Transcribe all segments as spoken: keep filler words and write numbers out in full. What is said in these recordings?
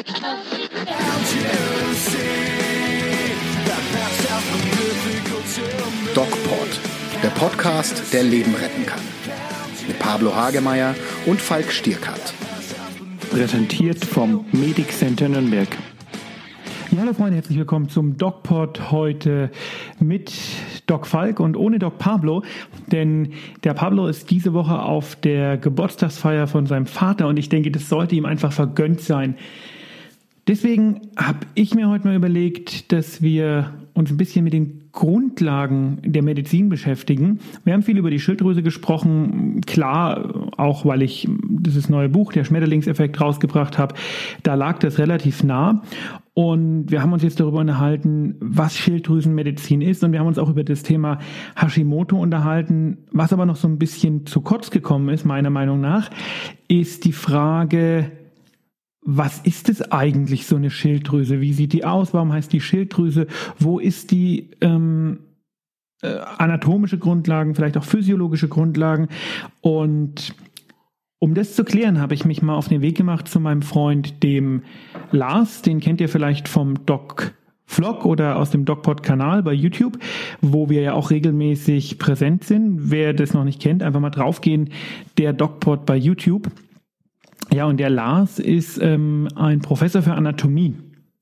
DocPod, der Podcast, der Leben retten kann. Mit Pablo Hagemeyer und Falk Stierkart. Präsentiert vom Medic Center Nürnberg. Ja, hallo Freunde, herzlich willkommen zum DocPod heute mit Doc Falk und ohne Doc Pablo, denn der Pablo ist diese Woche auf der Geburtstagsfeier von seinem Vater und ich denke, das sollte ihm einfach vergönnt sein. Deswegen habe ich mir heute mal überlegt, dass wir uns ein bisschen mit den Grundlagen der Medizin beschäftigen. Wir haben viel über die Schilddrüse gesprochen, klar, auch weil ich dieses neue Buch, der Schmetterlingseffekt, rausgebracht habe, da lag das relativ nah. Und wir haben uns jetzt darüber unterhalten, was Schilddrüsenmedizin ist, und wir haben uns auch über das Thema Hashimoto unterhalten. Was aber noch so ein bisschen zu kurz gekommen ist, meiner Meinung nach, ist die Frage, was ist es eigentlich, so eine Schilddrüse? Wie sieht die aus? Warum heißt die Schilddrüse? Wo ist die ähm, äh, anatomische Grundlagen, vielleicht auch physiologische Grundlagen? Und um das zu klären, habe ich mich mal auf den Weg gemacht zu meinem Freund, dem Lars. Den kennt ihr vielleicht vom Doc-Vlog oder aus dem DocPod-Kanal bei YouTube, wo wir ja auch regelmäßig präsent sind. Wer das noch nicht kennt, einfach mal draufgehen, der DocPod bei YouTube. Ja, und der Lars ist ähm, ein Professor für Anatomie.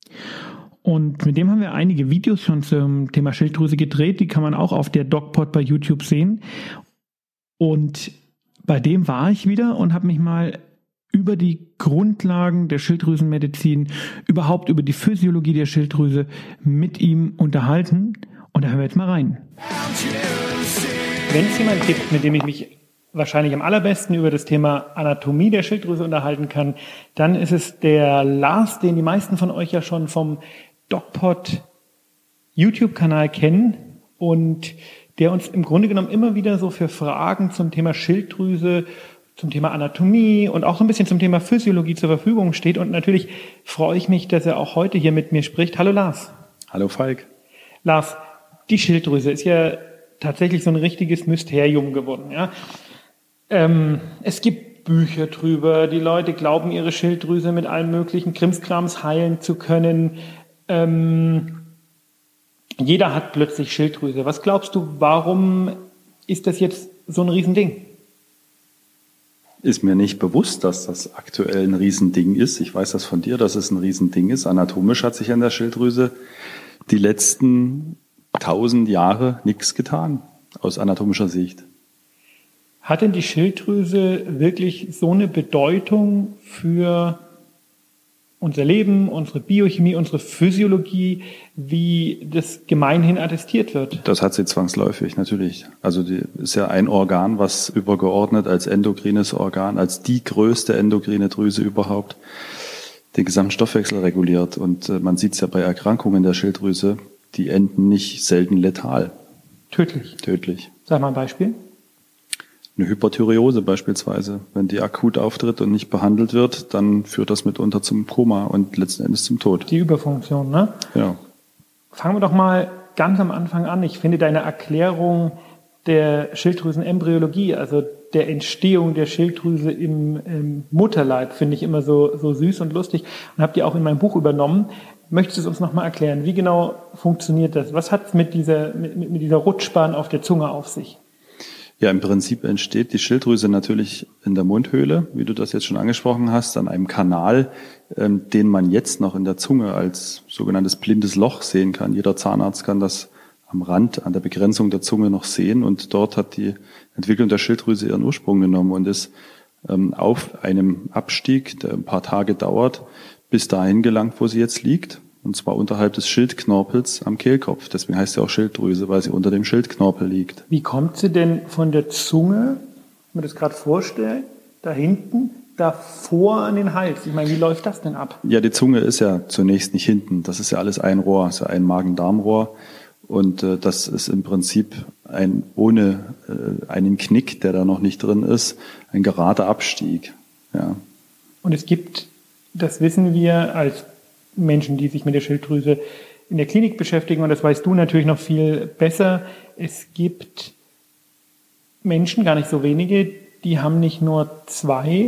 Und mit dem haben wir einige Videos schon zum Thema Schilddrüse gedreht. Die kann man auch auf der DocPod bei YouTube sehen. Und bei dem war ich wieder und habe mich mal über die Grundlagen der Schilddrüsenmedizin, überhaupt über die Physiologie der Schilddrüse mit ihm unterhalten. Und da hören wir jetzt mal rein. Wenn es jemanden gibt, mit dem ich mich wahrscheinlich am allerbesten über das Thema Anatomie der Schilddrüse unterhalten kann, dann ist es der Lars, den die meisten von euch ja schon vom DocPod YouTube-Kanal kennen und der uns im Grunde genommen immer wieder so für Fragen zum Thema Schilddrüse, zum Thema Anatomie und auch so ein bisschen zum Thema Physiologie zur Verfügung steht. Und natürlich freue ich mich, dass er auch heute hier mit mir spricht. Hallo Lars. Hallo Falk. Lars, die Schilddrüse ist ja tatsächlich so ein richtiges Mysterium geworden, ja. Ähm, es gibt Bücher drüber, die Leute glauben, ihre Schilddrüse mit allen möglichen Krimskrams heilen zu können. Ähm, jeder hat plötzlich Schilddrüse. Was glaubst du, warum ist das jetzt so ein Riesending? Ist mir nicht bewusst, dass das aktuell ein Riesending ist. Ich weiß das von dir, dass es ein Riesending ist. Anatomisch hat sich an der Schilddrüse die letzten tausend Jahre nichts getan, aus anatomischer Sicht. Hat denn die Schilddrüse wirklich so eine Bedeutung für unser Leben, unsere Biochemie, unsere Physiologie, wie das gemeinhin attestiert wird? Das hat sie zwangsläufig, natürlich. Also die ist ja ein Organ, was übergeordnet als endokrines Organ, als die größte endokrine Drüse überhaupt, den gesamten Stoffwechsel reguliert. Und äh, man sieht es ja bei Erkrankungen der Schilddrüse, die enden nicht selten letal. Tödlich? Tödlich. Sag mal ein Beispiel. Eine Hyperthyreose beispielsweise, wenn die akut auftritt und nicht behandelt wird, dann führt das mitunter zum Koma und letzten Endes zum Tod. Die Überfunktion, ne? Ja. Fangen wir doch mal ganz am Anfang an. Ich finde deine Erklärung der Schilddrüsenembryologie, also der Entstehung der Schilddrüse im, im Mutterleib, finde ich immer so, so süß und lustig und habe die auch in mein Buch übernommen. Möchtest du es uns nochmal erklären? Wie genau funktioniert das? Was hat es mit dieser, mit, mit dieser Rutschbahn auf der Zunge auf sich? Ja, im Prinzip entsteht die Schilddrüse natürlich in der Mundhöhle, wie du das jetzt schon angesprochen hast, an einem Kanal, ähm, den man jetzt noch in der Zunge als sogenanntes blindes Loch sehen kann. Jeder Zahnarzt kann das am Rand, an der Begrenzung der Zunge noch sehen, und dort hat die Entwicklung der Schilddrüse ihren Ursprung genommen und ist ähm, auf einem Abstieg, der ein paar Tage dauert, bis dahin gelangt, wo sie jetzt liegt. Und zwar unterhalb des Schildknorpels am Kehlkopf. Deswegen heißt sie auch Schilddrüse, weil sie unter dem Schildknorpel liegt. Wie kommt sie denn von der Zunge, wenn man das gerade vorstellt, da hinten, davor an den Hals? Ich meine, wie läuft das denn ab? Ja, die Zunge ist ja zunächst nicht hinten. Das ist ja alles ein Rohr, ist ja ein Magen-Darm-Rohr. Und äh, das ist im Prinzip ein, ohne äh, einen Knick, der da noch nicht drin ist, ein gerader Abstieg. Ja. Und es gibt, das wissen wir als Menschen, die sich mit der Schilddrüse in der Klinik beschäftigen, und das weißt du natürlich noch viel besser, es gibt Menschen, gar nicht so wenige, die haben nicht nur zwei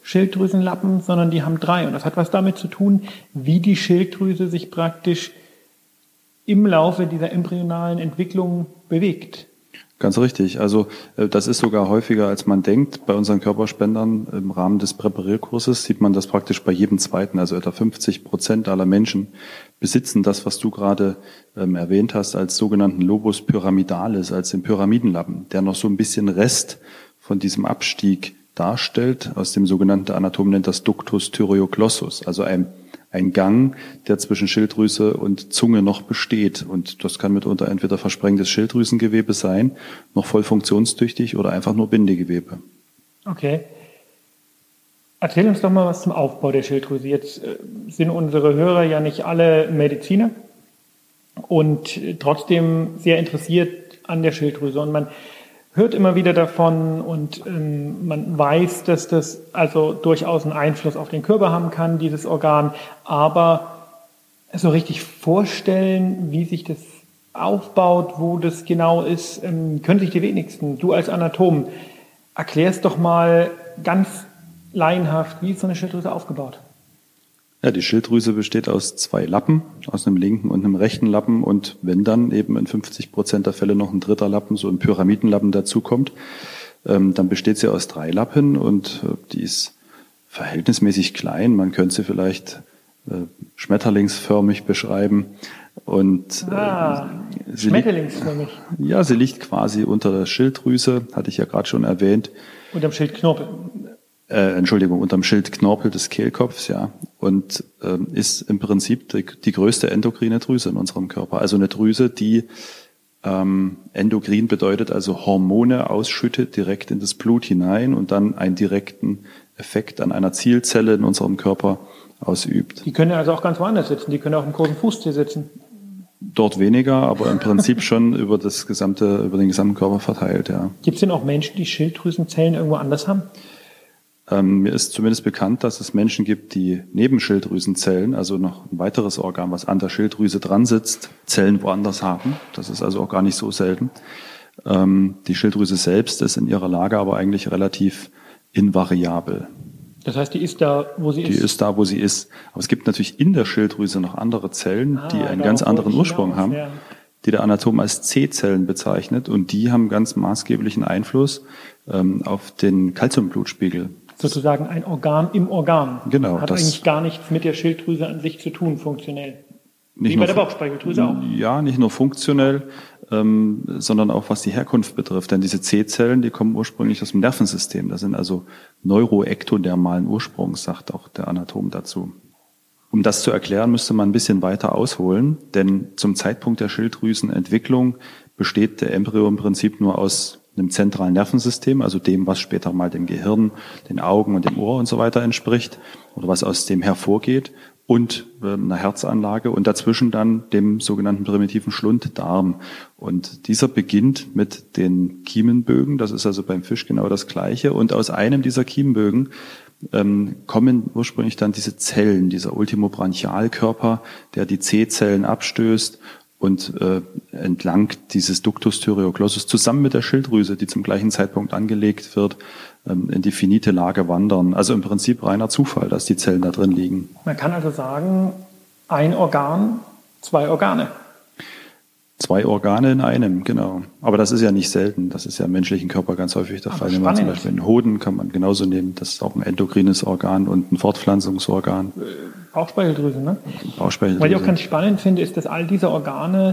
Schilddrüsenlappen, sondern die haben drei. Und das hat was damit zu tun, wie die Schilddrüse sich praktisch im Laufe dieser embryonalen Entwicklung bewegt. Ganz richtig. Also das ist sogar häufiger, als man denkt. Bei unseren Körperspendern im Rahmen des Präparierkurses sieht man das praktisch bei jedem Zweiten. Also etwa fünfzig Prozent aller Menschen besitzen das, was du gerade ähm, erwähnt hast, als sogenannten Lobus pyramidalis, als den Pyramidenlappen, der noch so ein bisschen Rest von diesem Abstieg darstellt. Aus dem sogenannten Anatom nennt das Ductus thyreoglossus, also ein Ein Gang, der zwischen Schilddrüse und Zunge noch besteht. Und das kann mitunter entweder versprengtes Schilddrüsengewebe sein, noch voll funktionstüchtig oder einfach nur Bindegewebe. Okay. Erzähl uns doch mal was zum Aufbau der Schilddrüse. Jetzt sind unsere Hörer ja nicht alle Mediziner und trotzdem sehr interessiert an der Schilddrüse. Und man hört immer wieder davon und ähm, man weiß, dass das also durchaus einen Einfluss auf den Körper haben kann, dieses Organ. Aber so richtig vorstellen, wie sich das aufbaut, wo das genau ist, ähm, können sich die wenigsten. Du als Anatom, erklärst doch mal ganz laienhaft, wie ist so eine Schilddrüse aufgebaut? Ja, die Schilddrüse besteht aus zwei Lappen, aus einem linken und einem rechten Lappen und wenn dann eben in fünfzig Prozent der Fälle noch ein dritter Lappen, so ein Pyramidenlappen dazukommt, ähm, dann besteht sie aus drei Lappen und äh, die ist verhältnismäßig klein. Man könnte sie vielleicht äh, schmetterlingsförmig beschreiben. Und äh, ah, schmetterlingsförmig. Liegt, ja, sie liegt quasi unter der Schilddrüse, hatte ich ja gerade schon erwähnt. Unterm Schildknorpel. Äh, Entschuldigung, unterm Schildknorpel des Kehlkopfs, ja, und ähm, ist im Prinzip die, die größte endokrine Drüse in unserem Körper. Also eine Drüse, die ähm, endokrin bedeutet, also Hormone ausschüttet direkt in das Blut hinein und dann einen direkten Effekt an einer Zielzelle in unserem Körper ausübt. Die können also auch ganz woanders sitzen, die können auch im großen Fußzeh sitzen. Dort weniger, aber im Prinzip schon über das gesamte, über den gesamten Körper verteilt, ja. Gibt es denn auch Menschen, die Schilddrüsenzellen irgendwo anders haben? Ähm, mir ist zumindest bekannt, dass es Menschen gibt, die neben Schilddrüsenzellen, also noch ein weiteres Organ, was an der Schilddrüse dran sitzt, Zellen woanders haben. Das ist also auch gar nicht so selten. Ähm, die Schilddrüse selbst ist in ihrer Lage aber eigentlich relativ invariabel. Das heißt, die ist da, wo sie die ist? Die ist da, wo sie ist. Aber es gibt natürlich in der Schilddrüse noch andere Zellen, ah, die einen ganz anderen Ursprung haben, ja. Die der Anatom als C-Zellen bezeichnet. Und die haben ganz maßgeblichen Einfluss ähm, auf den Calciumblutspiegel. Sozusagen ein Organ im Organ. Genau. Hat das eigentlich gar nichts mit der Schilddrüse an sich zu tun, funktionell. Nicht Wie nur bei der Bauchspeicheldrüse auch. Ja, nicht nur funktionell, ähm, sondern auch was die Herkunft betrifft. Denn diese C-Zellen, die kommen ursprünglich aus dem Nervensystem. Das sind also neuroektodermalen Ursprungs, sagt auch der Anatom dazu. Um das zu erklären, müsste man ein bisschen weiter ausholen, denn zum Zeitpunkt der Schilddrüsenentwicklung besteht der Embryo im Prinzip nur aus einem zentralen Nervensystem, also dem, was später mal dem Gehirn, den Augen und dem Ohr und so weiter entspricht oder was aus dem hervorgeht und äh, einer Herzanlage und dazwischen dann dem sogenannten primitiven Schlunddarm. Und dieser beginnt mit den Kiemenbögen, das ist also beim Fisch genau das Gleiche und aus einem dieser Kiemenbögen ähm, kommen ursprünglich dann diese Zellen, dieser Ultimobranchialkörper, der die C-Zellen abstößt und äh, entlang dieses Ductus thyreoglossus zusammen mit der Schilddrüse, die zum gleichen Zeitpunkt angelegt wird, ähm, in die finite Lage wandern. Also im Prinzip reiner Zufall, dass die Zellen da drin liegen. Man kann also sagen, ein Organ, zwei Organe. Zwei Organe in einem, genau. Aber das ist ja nicht selten. Das ist ja im menschlichen Körper ganz häufig der Fall. Wenn man zum Beispiel einen Hoden kann man genauso nehmen. Das ist auch ein endokrines Organ und ein Fortpflanzungsorgan. Bauchspeicheldrüse, ne? Bauchspeicheldrüse. Was ich auch ganz spannend finde, ist, dass all diese Organe,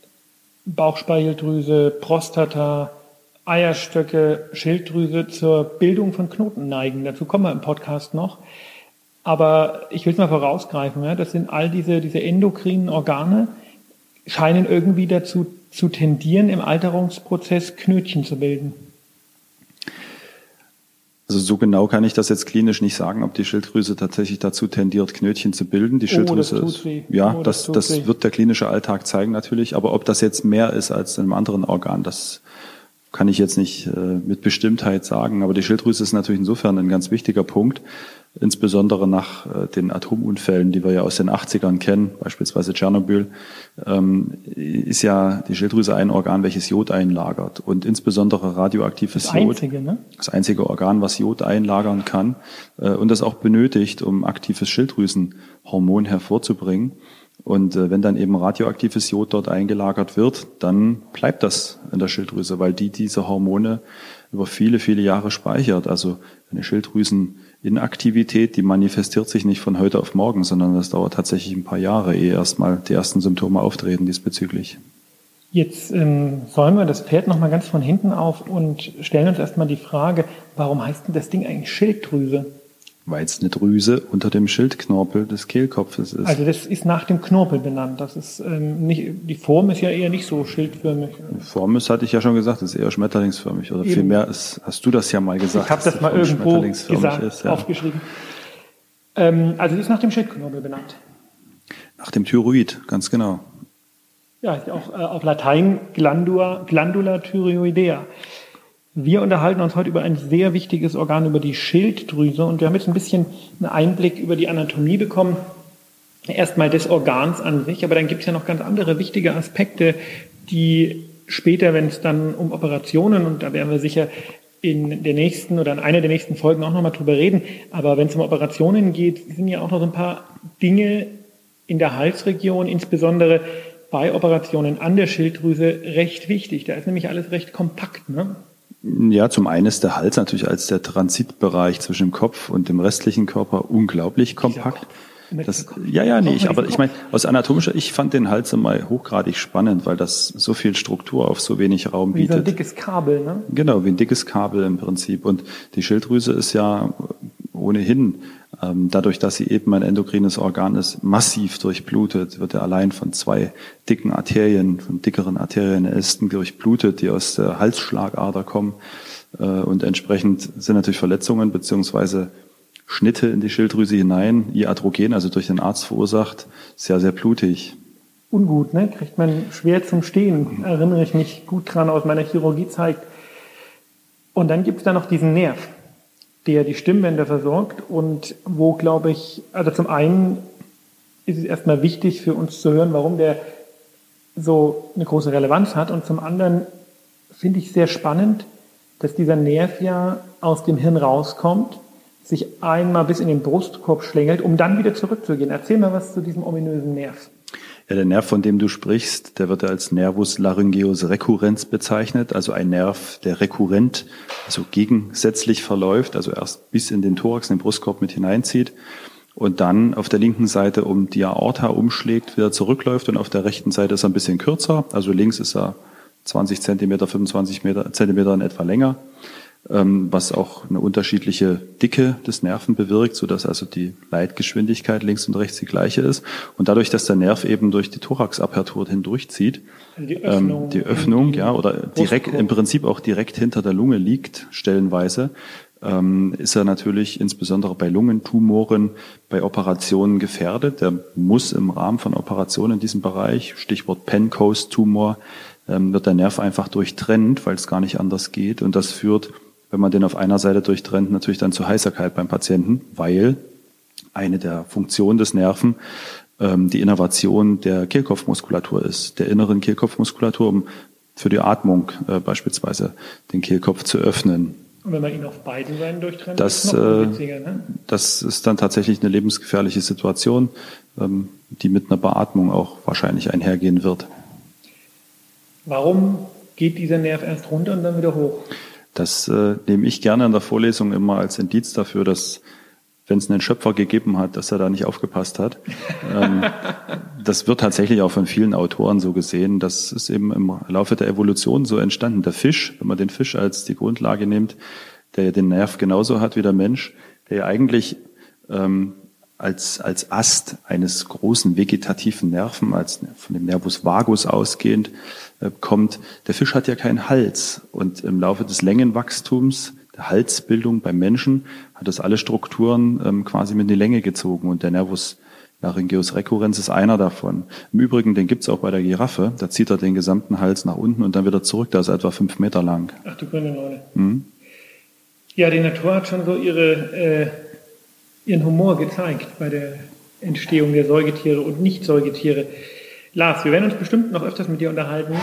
Bauchspeicheldrüse, Prostata, Eierstöcke, Schilddrüse, zur Bildung von Knoten neigen. Dazu kommen wir im Podcast noch. Aber ich will es mal vorausgreifen. Ja? Das sind all diese, diese endokrinen Organe, scheinen irgendwie dazu zu tendieren, im Alterungsprozess Knötchen zu bilden. Also so genau kann ich das jetzt klinisch nicht sagen, ob die Schilddrüse tatsächlich dazu tendiert, Knötchen zu bilden. Die Schilddrüse, oh, das tut weh. ja, oh, das, das, das wird der klinische Alltag zeigen natürlich. Aber ob das jetzt mehr ist als in einem anderen Organ, das kann ich jetzt nicht äh, mit Bestimmtheit sagen. Aber die Schilddrüse ist natürlich insofern ein ganz wichtiger Punkt, insbesondere nach äh, den Atomunfällen, die wir ja aus den achtzigern kennen, beispielsweise Tschernobyl, ähm, ist ja die Schilddrüse ein Organ, welches Jod einlagert und insbesondere radioaktives das Jod. Einzige, ne? Das einzige Organ, was Jod einlagern kann äh, und das auch benötigt, um aktives Schilddrüsenhormon hervorzubringen. Und äh, wenn dann eben radioaktives Jod dort eingelagert wird, dann bleibt das in der Schilddrüse, weil die diese Hormone über viele, viele Jahre speichert. Also eine Schilddrüseninaktivität, die manifestiert sich nicht von heute auf morgen, sondern das dauert tatsächlich ein paar Jahre, ehe erstmal die ersten Symptome auftreten diesbezüglich. Jetzt ähm, säumen wir das Pferd nochmal ganz von hinten auf und stellen uns erstmal die Frage, warum heißt denn das Ding eigentlich Schilddrüse? Weil es eine Drüse unter dem Schildknorpel des Kehlkopfes ist. Also das ist nach dem Knorpel benannt. Das ist ähm, nicht, die Form ist ja eher nicht so schildförmig. Die Form ist, hatte ich ja schon gesagt, ist eher schmetterlingsförmig. Oder vielmehr ist, hast du das ja mal gesagt. Ich habe das mal irgendwo gesagt, ist, ja. aufgeschrieben. Ähm, also die ist nach dem Schildknorpel benannt. Nach dem Thyroid, ganz genau. Ja, ist auch äh, auf Latein Glandula, Glandula thyroidea. Wir unterhalten uns heute über ein sehr wichtiges Organ, über die Schilddrüse. Und wir haben jetzt ein bisschen einen Einblick über die Anatomie bekommen. Erstmal des Organs an sich, aber dann gibt es ja noch ganz andere wichtige Aspekte, die später, wenn es dann um Operationen, und da werden wir sicher in der nächsten oder in einer der nächsten Folgen auch nochmal drüber reden, aber wenn es um Operationen geht, sind ja auch noch so ein paar Dinge in der Halsregion, insbesondere bei Operationen an der Schilddrüse, recht wichtig. Da ist nämlich alles recht kompakt, ne? Ja, zum einen ist der Hals natürlich als der Transitbereich zwischen dem Kopf und dem restlichen Körper unglaublich kompakt. Das, ja, ja, nee, ich, aber ich meine, aus anatomischer, ich fand den Hals immer hochgradig spannend, weil das so viel Struktur auf so wenig Raum bietet. Wie so ein dickes Kabel, ne? Genau, wie ein dickes Kabel im Prinzip. Und die Schilddrüse ist ja ohnehin, ähm, dadurch, dass sie eben ein endokrines Organ ist, massiv durchblutet, wird er allein von zwei dicken Arterien, von dickeren Arterienästen durchblutet, die aus der Halsschlagader kommen. Äh, und entsprechend sind natürlich Verletzungen beziehungsweise Schnitte in die Schilddrüse hinein, iatrogen, also durch den Arzt verursacht, sehr, sehr blutig. Ungut, ne? Kriegt man schwer zum Stehen, erinnere ich mich gut dran aus meiner Chirurgiezeit. Und dann gibt es da noch diesen Nerv, der die Stimmbänder versorgt und wo, glaube ich, also zum einen ist es erstmal wichtig für uns zu hören, warum der so eine große Relevanz hat, und zum anderen finde ich sehr spannend, dass dieser Nerv ja aus dem Hirn rauskommt, sich einmal bis in den Brustkorb schlängelt, um dann wieder zurückzugehen. Erzähl mal was zu diesem ominösen Nerv. Ja, der Nerv, von dem du sprichst, der wird als Nervus laryngeus recurrens bezeichnet, also ein Nerv, der rekurrent, also gegensätzlich verläuft, also erst bis in den Thorax, in den Brustkorb mit hineinzieht und dann auf der linken Seite um die Aorta umschlägt, wieder zurückläuft, und auf der rechten Seite ist er ein bisschen kürzer, also links ist er zwanzig Zentimeter, fünfundzwanzig Zentimeter in etwa länger, was auch eine unterschiedliche Dicke des Nerven bewirkt, sodass also die Leitgeschwindigkeit links und rechts die gleiche ist. Und dadurch, dass der Nerv eben durch die Thoraxapertur hindurchzieht, also die Öffnung, ähm, die Öffnung, ja, oder direkt, im Prinzip auch direkt hinter der Lunge liegt, stellenweise, ähm, ist er natürlich insbesondere bei Lungentumoren, bei Operationen gefährdet. Der muss im Rahmen von Operationen in diesem Bereich, Stichwort Penrose-Tumor, ähm, wird der Nerv einfach durchtrennt, weil es gar nicht anders geht. Und das führt, wenn man den auf einer Seite durchtrennt, natürlich dann zu Heiserkeit beim Patienten, weil eine der Funktionen des Nerven ähm, die Innervation der Kehlkopfmuskulatur ist, der inneren Kehlkopfmuskulatur, um für die Atmung äh, beispielsweise den Kehlkopf zu öffnen. Und wenn man ihn auf beiden Seiten durchtrennt, das, ist es noch witziger, ne? Das ist dann tatsächlich eine lebensgefährliche Situation, ähm, die mit einer Beatmung auch wahrscheinlich einhergehen wird. Warum geht dieser Nerv erst runter und dann wieder hoch? Das äh, nehme ich gerne in der Vorlesung immer als Indiz dafür, dass, wenn es einen Schöpfer gegeben hat, dass er da nicht aufgepasst hat. ähm, das wird tatsächlich auch von vielen Autoren so gesehen. Das ist eben im Laufe der Evolution so entstanden. Der Fisch, wenn man den Fisch als die Grundlage nimmt, der ja den Nerv genauso hat wie der Mensch, der ja eigentlich ähm, als, als Ast eines großen vegetativen Nerven, als von dem Nervus vagus ausgehend, äh, kommt. Der Fisch hat ja keinen Hals, und im Laufe des Längenwachstums, der Halsbildung beim Menschen, hat das alle Strukturen ähm, quasi mit in die Länge gezogen, und der Nervus laryngeus recurrens ist einer davon. Im Übrigen, den gibt's auch bei der Giraffe, da zieht er den gesamten Hals nach unten und dann wieder zurück, der ist etwa fünf Meter lang. Ach du grüne Neune. Mhm. Ja, die Natur hat schon so ihre äh, ihren Humor gezeigt bei der Entstehung der Säugetiere und Nicht-Säugetiere. Lars, wir werden uns bestimmt noch öfters mit dir unterhalten.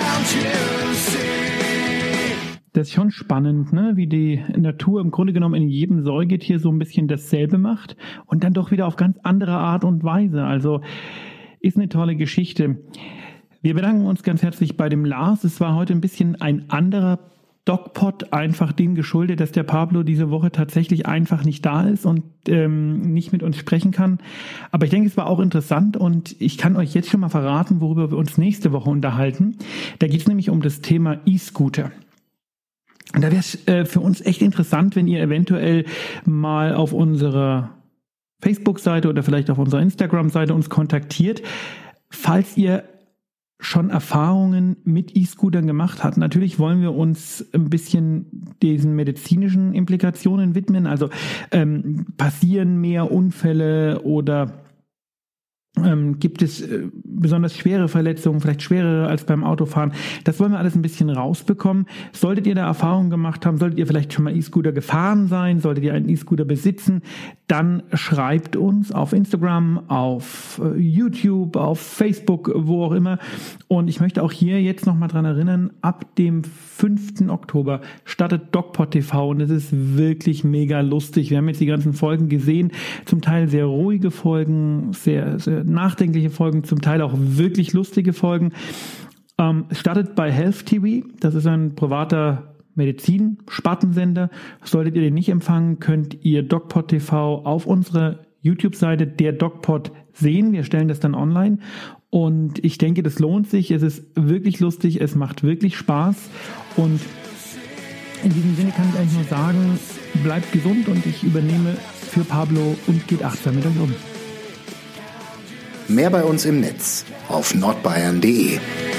Das ist schon spannend, ne? Wie die Natur im Grunde genommen in jedem Säugetier so ein bisschen dasselbe macht und dann doch wieder auf ganz andere Art und Weise. Also ist eine tolle Geschichte. Wir bedanken uns ganz herzlich bei dem Lars. Es war heute ein bisschen ein anderer DocPod, einfach dem geschuldet, dass der Pablo diese Woche tatsächlich einfach nicht da ist und ähm, nicht mit uns sprechen kann. Aber ich denke, es war auch interessant und ich kann euch jetzt schon mal verraten, worüber wir uns nächste Woche unterhalten. Da geht es nämlich um das Thema E-Scooter. Und da wäre es äh, für uns echt interessant, wenn ihr eventuell mal auf unserer Facebook-Seite oder vielleicht auf unserer Instagram-Seite uns kontaktiert, falls ihr schon Erfahrungen mit E-Scootern gemacht habt. Natürlich wollen wir uns ein bisschen diesen medizinischen Implikationen widmen. Also ähm, passieren mehr Unfälle oder Ähm, gibt es äh, besonders schwere Verletzungen, vielleicht schwerere als beim Autofahren. Das wollen wir alles ein bisschen rausbekommen. Solltet ihr da Erfahrungen gemacht haben, solltet ihr vielleicht schon mal E-Scooter gefahren sein, solltet ihr einen E-Scooter besitzen, dann schreibt uns auf Instagram, auf äh, YouTube, auf Facebook, wo auch immer. Und ich möchte auch hier jetzt nochmal dran erinnern, ab dem fünften Oktober startet DocPod T V und es ist wirklich mega lustig. Wir haben jetzt die ganzen Folgen gesehen, zum Teil sehr ruhige Folgen, sehr, sehr nachdenkliche Folgen, zum Teil auch wirklich lustige Folgen. Ähm, startet bei Health T V, das ist ein privater Medizin-Spartensender. Solltet ihr den nicht empfangen, könnt ihr DocPod T V auf unserer YouTube-Seite der DocPod sehen. Wir stellen das dann online und ich denke, das lohnt sich. Es ist wirklich lustig, es macht wirklich Spaß und in diesem Sinne kann ich eigentlich nur sagen, bleibt gesund und ich übernehme für Pablo und geht achtsam mit euch um. Mehr bei uns im Netz auf nordbayern punkt de.